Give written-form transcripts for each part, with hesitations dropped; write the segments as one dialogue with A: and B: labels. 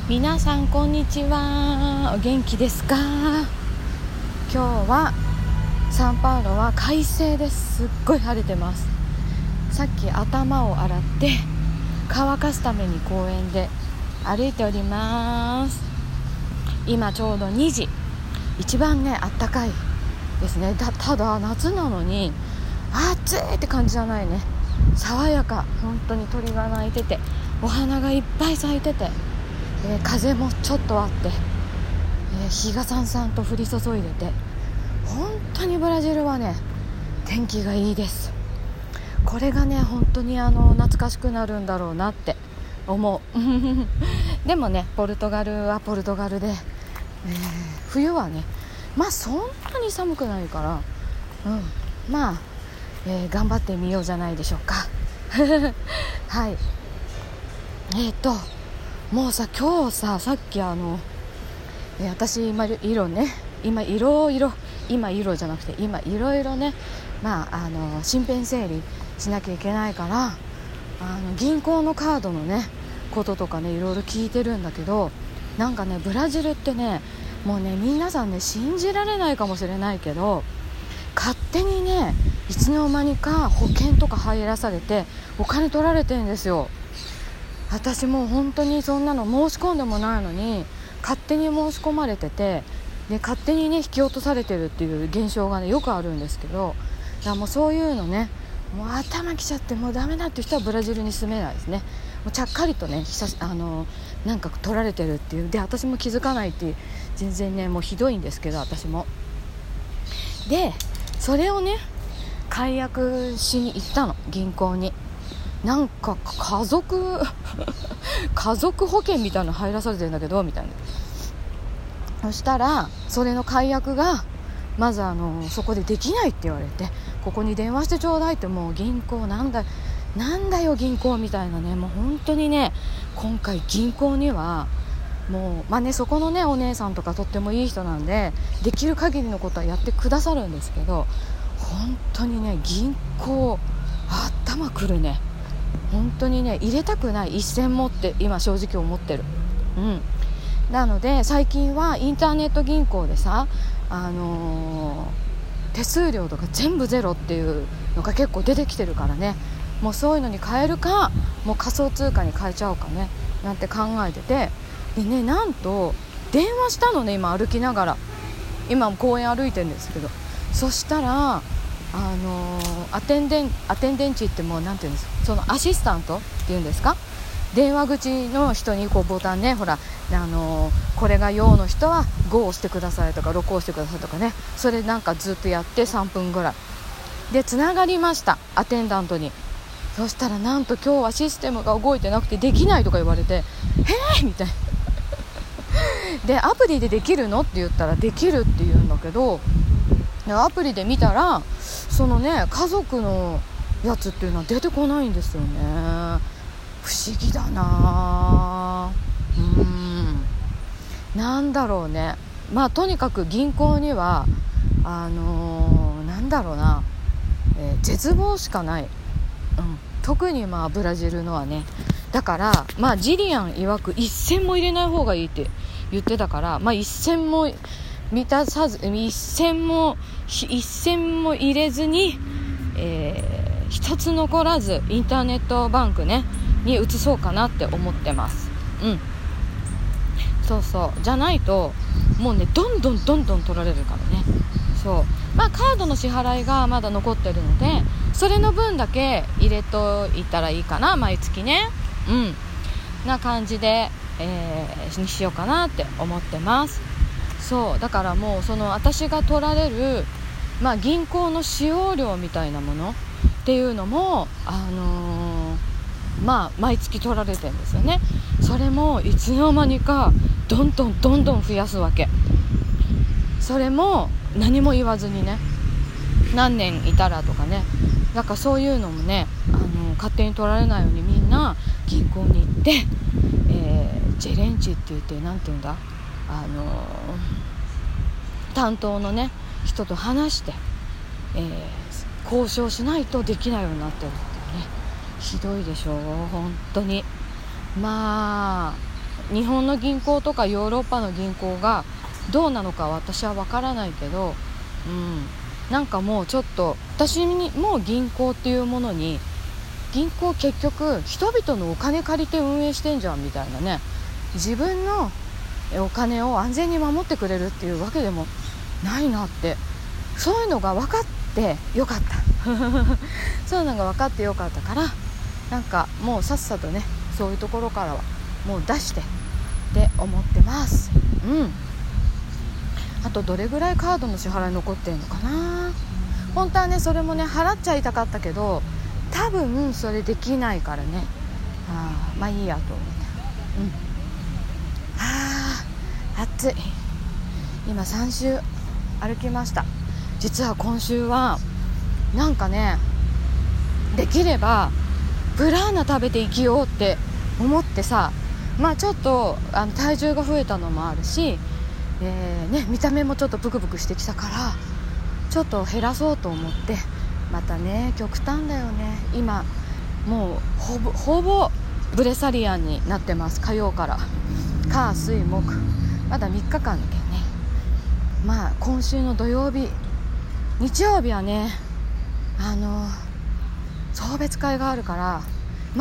A: 皆さんこんにちは。お元気ですか？今日はサンパウロは快晴です。すっごい晴れてます。さっき頭を洗って乾かすために公園で歩いております。今ちょうど2時。一番ねあったかいですね。ただ夏なのに暑いって感じじゃないね。爽やか。本当に鳥が鳴いててお花がいっぱい咲いてて、風もちょっとあって、日がさんさんと降り注いでて、本当にブラジルはね天気がいいです。これがね本当に懐かしくなるんだろうなって思うでもねポルトガルはポルトガルで、冬はねそんなに寒くないから、頑張ってみようじゃないでしょうかはい。もうさ今日さっき私今いろいろじゃなくて今いろいろね身辺整理しなきゃいけないから銀行のカードのねこととかねいろいろ聞いてるんだけど、なんかねブラジルってねもうね皆さんね信じられないかもしれないけど、勝手にねいつの間にか保険とか入らされてお金取られてるんですよ。私もう本当にそんなの申し込んでもないのに勝手に申し込まれてて、で勝手にね引き落とされてるっていう現象がねよくあるんですけど、いやもうそういうのねもう頭きちゃってもうダメだっていう人はブラジルに住めないですね。もうちゃっかりとねなんか取られてるっていうで、私も気づかないっていう、全然ねもうひどいんですけど私も。でそれをね解約しに行ったの、銀行に。なんか家族保険みたいなの入らされてるんだけどみたいな。そしたらそれの解約がまずそこでできないって言われて、ここに電話してちょうだいって、もう銀行なんだよ銀行みたいなね。もう本当にね今回銀行にはもうそこのねお姉さんとかとってもいい人なんでできる限りのことはやってくださるんですけど、本当にね銀行頭くるね。本当にね入れたくない一銭もって今正直思ってる。なので最近はインターネット銀行でさ、手数料とか全部ゼロっていうのが結構出てきてるからね、もうそういうのに変えるかもう仮想通貨に変えちゃおうかねなんて考えてて、でねなんと電話したのね、今歩きながら今公園歩いてるんですけど、そしたらアテンデンチってもうなんていうんですか、そのアシスタントっていうんですか、電話口の人にこうボタンね、ほらこれが用の人は5を押してくださいとか6を押してくださいとかね、それなんかずっとやって3分ぐらいでつながりました、アテンダントに。そしたらなんと今日はシステムが動いてなくてできないとか言われて、みたいなでアプリでできるのって言ったらできるって言うんだけど、アプリで見たらそのね家族のやつっていうのは出てこないんですよね。不思議だな。なんだろうね。とにかく銀行にはなんだろうな、絶望しかない、特にブラジルのはね。だからジリアン曰く一銭も入れない方がいいって言ってたから、一銭も満たさず一銭も入れずに、一つ残らずインターネットバンクねに移そうかなって思ってます。そうじゃないともうねどんどん取られるからね。カードの支払いがまだ残ってるのでそれの分だけ入れといたらいいかな、毎月ね。な感じで、にしようかなって思ってます。だからもうその私が取られる、銀行の使用料みたいなものっていうのも毎月取られてるんですよね。それもいつの間にかどんどん増やすわけ。それも何も言わずにね、何年いたらとかね、なんかそういうのもね勝手に取られないようにみんな銀行に行って、ジェレンチって言ってなんて言うんだ、担当のね人と話して、交渉しないとできないようになってるっていうね。ひどいでしょ本当に。 日本の銀行とかヨーロッパの銀行がどうなのか私は分からないけど、なんかもうちょっと私にもう銀行っていうものに、銀行結局人々のお金借りて運営してんじゃんみたいなね、自分のお金を安全に守ってくれるっていうわけでもないなって、そういうのが分かってよかったそういうのが分かってよかったから、なんかもうさっさとね、そういうところからはもう出してって思ってます。あとどれぐらいカードの支払い残ってんのかな。本当はねそれもね払っちゃいたかったけど、多分それできないからね、まあいいやと思って、暑い。今3周歩きました。実は今週はなんかね、できればブラーナ食べて生きようって思ってさ、ちょっと体重が増えたのもあるし、見た目もちょっとブクブクしてきたから、ちょっと減らそうと思って、またね極端だよね。今もうほぼブレサリアンになってます。火曜から火水木、まだ3日間だけどね。今週の土曜日日曜日はね送別会があるから、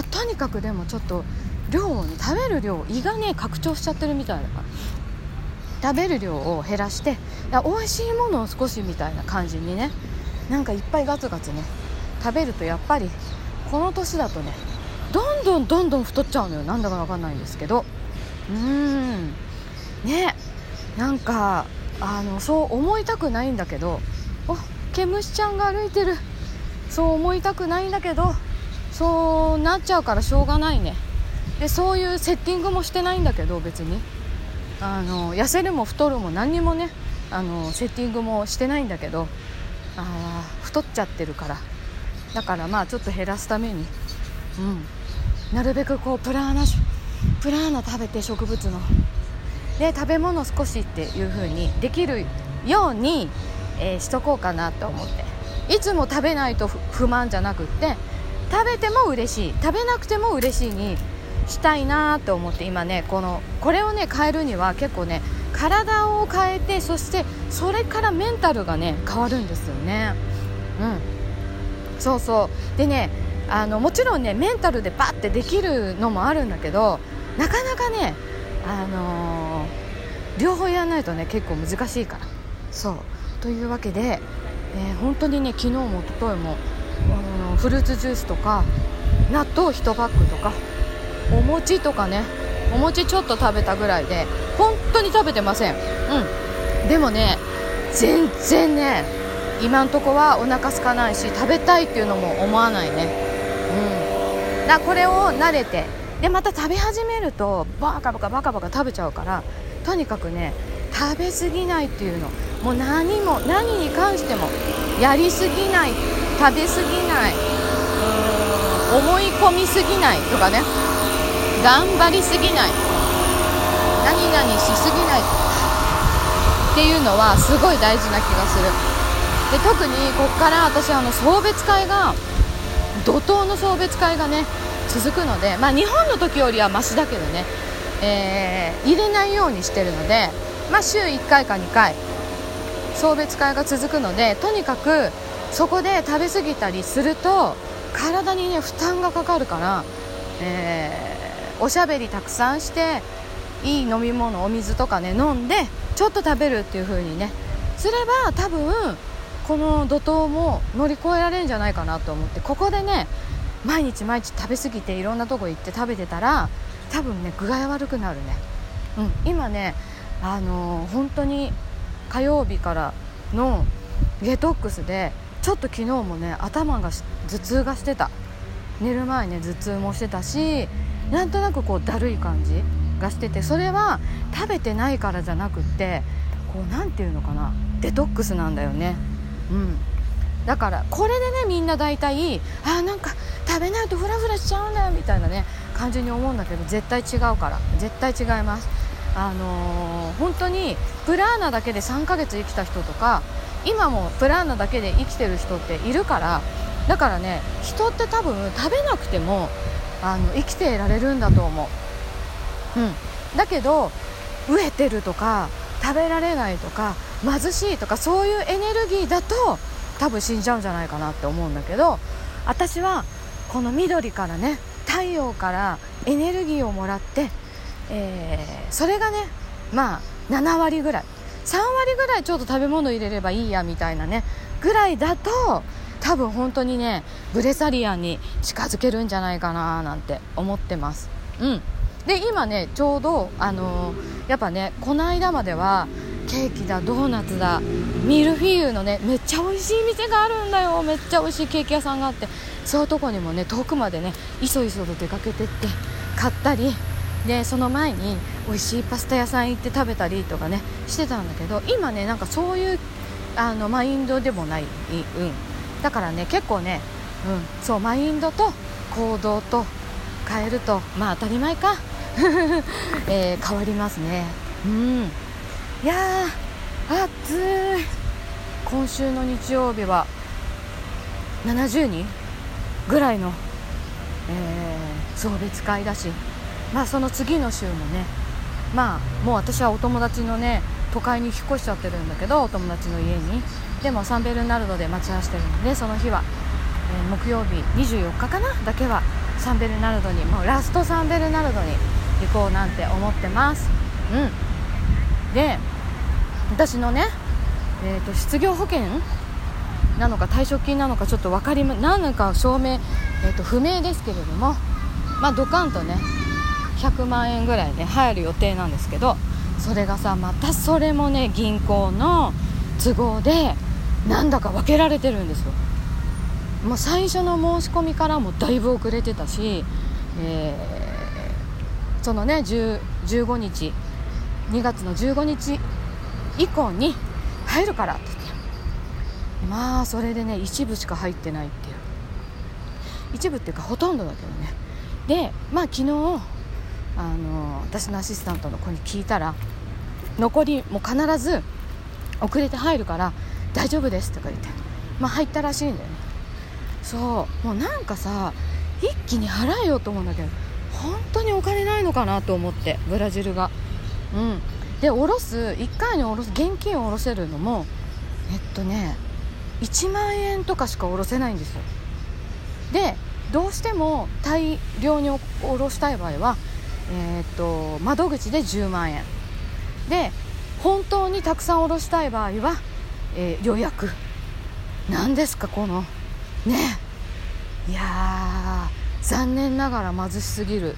A: とにかくでもちょっと量をね、食べる量、胃がね拡張しちゃってるみたいだから、食べる量を減らして、美味しいものを少しみたいな感じにね、なんかいっぱいガツガツね食べると、やっぱりこの年だとねどんどん太っちゃうのよ。なんだかわかんないんですけど、ね、なんかそう思いたくないんだけど、毛虫ちゃんが歩いてる。そう思いたくないんだけど、そうなっちゃうからしょうがないね。でそういうセッティングもしてないんだけど、別に痩せるも太るも何にもねセッティングもしてないんだけど、太っちゃってるから、だからちょっと減らすために、なるべくこうプラーナ食べて、植物ので食べ物少しっていう風にできるように、しとこうかなと思って、いつも食べないと不満じゃなくって、食べても嬉しい、食べなくても嬉しいにしたいなと思って、今ねこれをね変えるには結構ね体を変えて、そしてそれからメンタルがね変わるんですよね。そうそうでね、もちろんねメンタルでバッてできるのもあるんだけど、なかなかね両方やらないとね結構難しいから。そうというわけで、本当にね昨日も一昨日もフルーツジュースとか納豆1パックとかお餅とかね、お餅ちょっと食べたぐらいで本当に食べてません。でもね全然ね今んとこはお腹空かないし、食べたいっていうのも思わないね。これを慣れて、でまた食べ始めるとバカバカ食べちゃうから、とにかくね食べ過ぎないっていうの、もう何に関してもやりすぎない、食べ過ぎない、思い込みすぎないとかね、頑張りすぎない、何々しすぎないっていうのはすごい大事な気がする。で特にこっから私送別会が、怒涛の送別会がね続くので、日本の時よりはマシだけどね、入れないようにしてるので、週1回か2回送別会が続くので、とにかくそこで食べ過ぎたりすると体にね負担がかかるから、おしゃべりたくさんして、いい飲み物、お水とかね飲んでちょっと食べるっていう風にねすれば、多分この怒涛も乗り越えられるんじゃないかなと思って、ここでね毎日食べ過ぎていろんなとこ行って食べてたら、多分ね具合悪くなるね。今ね本当に火曜日からのデトックスで、ちょっと昨日もね頭が頭痛がしてた。寝る前ね頭痛もしてたし、なんとなくこうだるい感じがしてて、それは食べてないからじゃなくって、こうなんていうのかな、デトックスなんだよね。だからこれでねみんな大体なんか食べないとフラフラしちゃうんだよみたいなね感じに思うんだけど、絶対違うから、絶対違います。本当にプラーナだけで3ヶ月生きた人とか、今もプラーナだけで生きてる人っているから、だからね人って多分食べなくても生きていられるんだと思う。 だけど飢えてるとか食べられないとか貧しいとかそういうエネルギーだと多分死んじゃうんじゃないかなって思うんだけど、私はこの緑からね、太陽からエネルギーをもらって、それがねまあ7割ぐらい3割ぐらいちょっと食べ物入れればいいやみたいなねぐらいだと多分本当にねブレサリアンに近づけるんじゃないかななんて思ってます。で今ねちょうどやっぱねこの間まではケーキだドーナツだミルフィーユのねめっちゃ美味しい店があるんだよ。めっちゃ美味しいケーキ屋さんがあって、そういうとこにもね遠くまでねいそいそと出かけてって買ったりで、その前に美味しいパスタ屋さん行って食べたりとかねしてたんだけど、今ねなんかそういうマインドでもない、だからね結構ね、そうマインドと行動と変えるとまあ当たり前か、変わりますね。いやー暑い。今週の日曜日は70人ぐらいの、送別会だし、まあその次の週もね、まあもう私はお友達のね都会に引っ越しちゃってるんだけど、お友達の家にでもサンベルナルドで待ち合わせてるので、その日は、木曜日24日かなだけはサンベルナルドに、もうラストサンベルナルドに行こうなんて思ってます。で私のね、失業保険なのか退職金なのかちょっと何か証明、不明ですけれども、まあドカンとね100万円ぐらいね入る予定なんですけど、それがさまたそれもね銀行の都合でなんだか分けられてるんですよ。もう最初の申し込みからもだいぶ遅れてたし、そのね15日2月の15日以降に入るからって言って、まあそれでね一部しか入ってないっていう、一部っていうかほとんどだけどね。でまあ昨日私のアシスタントの子に聞いたら、残りもう必ず遅れて入るから大丈夫ですとか言って、まあ入ったらしいんだよね。そうもうなんかさ一気に払えようと思うんだけど、本当にお金ないのかなと思って、ブラジルがで1回に現金を下ろせるのも1万円とかしか下ろせないんですよ。でどうしても大量に下ろしたい場合は、窓口で10万円で、本当にたくさん下ろしたい場合は、予約なんですかこのね。いやー残念ながら貧しすぎる。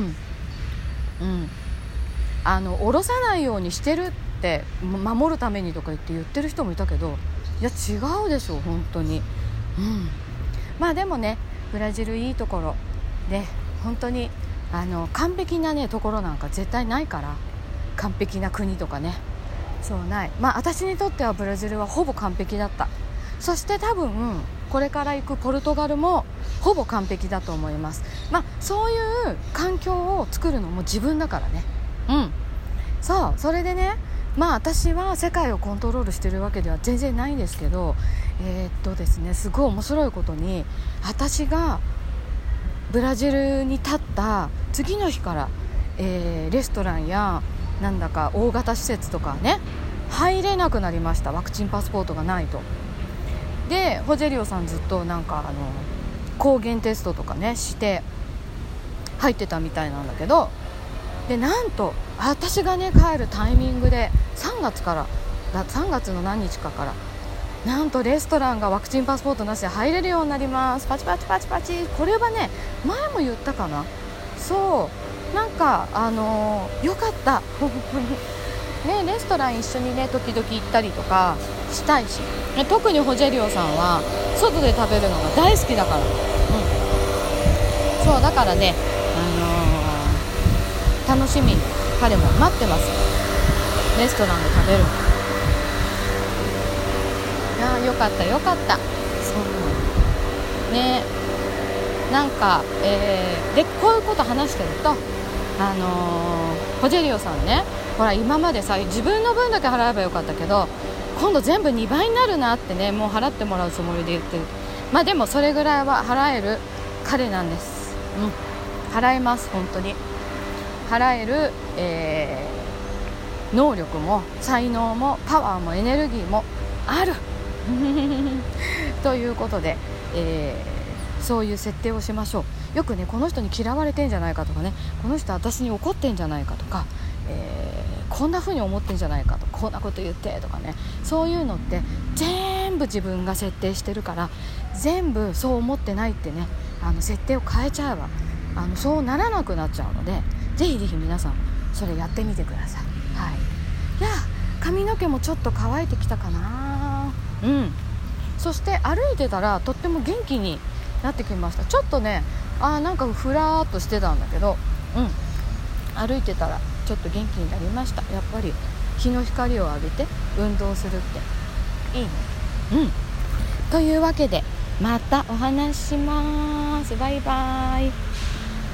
A: 下ろさないようにしてるって守るためにとか言ってる人もいたけど、いや違うでしょ本当に。まあでもねブラジルいいところで、本当に完璧なねところなんか絶対ないから、完璧な国とかねそうない。まあ私にとってはブラジルはほぼ完璧だった。そして多分これから行くポルトガルもほぼ完璧だと思います。まあそういう環境を作るのも自分だからね。それでね、まあ私は世界をコントロールしてるわけでは全然ないんですけど、ですねすごい面白いことに、私がブラジルに立った次の日から、レストランやなんだか大型施設とかね入れなくなりました。ワクチンパスポートがないと。でホジェリオさんずっとなんか抗原テストとかねして入ってたみたいなんだけど、でなんと私がね帰るタイミングで3月の何日かからなんとレストランがワクチンパスポートなしで入れるようになります。パチパチパチパチ。これはね前も言ったかな。そうなんかよかったね、レストラン一緒にね時々行ったりとかしたいし、特にホジェリオさんは外で食べるのが大好きだから、そうだからね、楽しみに彼も待ってます。レストランで食べるの。いやよかったよかった。そうね、なんか、でこういうこと話してるとホジェリオさんね、ほら今までさ自分の分だけ払えばよかったけど今度全部2倍になるなってね、もう払ってもらうつもりで言ってる。まあでもそれぐらいは払える彼なんです。払います本当に払える、能力も才能もパワーもエネルギーもあるということで、そういう設定をしましょう。よくね、この人に嫌われてんじゃないかとかね、この人私に怒ってんじゃないかとか、こんな風に思ってんじゃないかと、こんなこと言ってとかね、そういうのって全部自分が設定してるから、全部そう思ってないってね、設定を変えちゃえばそうならなくなっちゃうので、ぜひぜひ皆さんそれやってみてください。はい、いや髪の毛もちょっと乾いてきたかな。そして歩いてたらとっても元気になってきました。ちょっとねなんかふらーっとしてたんだけど、歩いてたらちょっと元気になりました。やっぱり日の光を浴びて運動するっていいね。というわけでまたお話しします。バイバイ。